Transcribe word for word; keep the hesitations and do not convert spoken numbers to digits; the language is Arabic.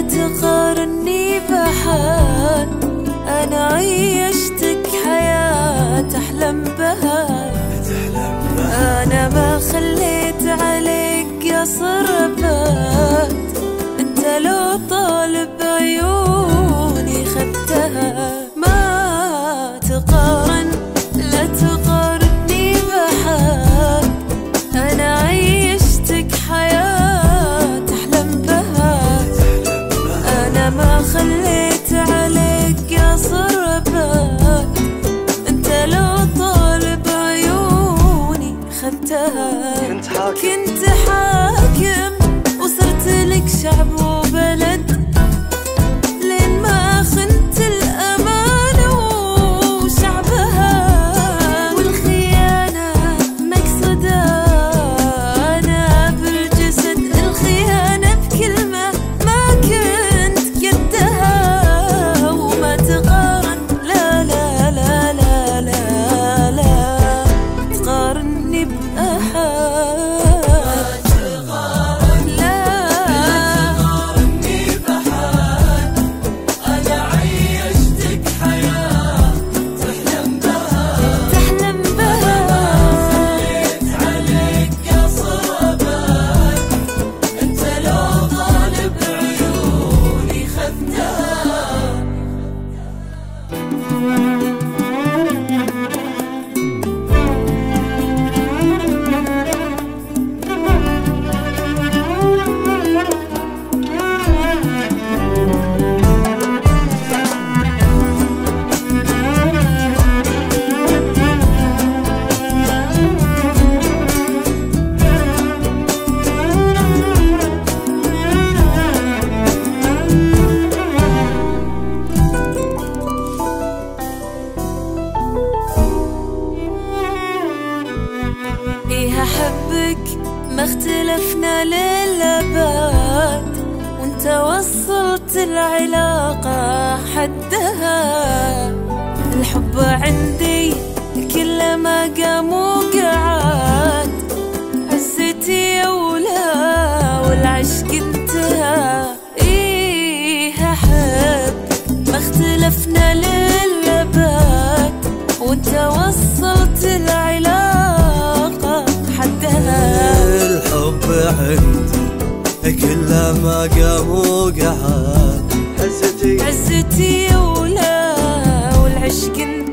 تقارني بحال، أنا عيشتك حياة أحلم بها. أنا ما خليت عليك قصر بات، أنت لو طالب عيوني خدتها. ما تقارن لا تقارني بحال، أنا عيشتك حياة أحلم بها. أنا ما خليت عليك قصر بات، أنت لو طالب عيوني خدتها. كنت حاكم كنت حاكم وصرت لك شعب وبلد، لين ما خنت الأمانة وشعبها. والخيانة مقصودة أنا بالجسد، الخيانة بكلمة ما كنت قدها. وما تقارن لا لا لا لا لا لا تقارني بأحد. إيه أحبك ما اختلفنا للأبد، وانت وصلت العلاقة حدها. الحب عندي كل ما قام وقعد، عزتي أولى والعشق انتهى. إيه أحبك ما اختلفنا للأبد، وانت وصلت العلاقة حدها. الحب عندي كل ما قام وقعد، عزتي عزتي أولى والعشق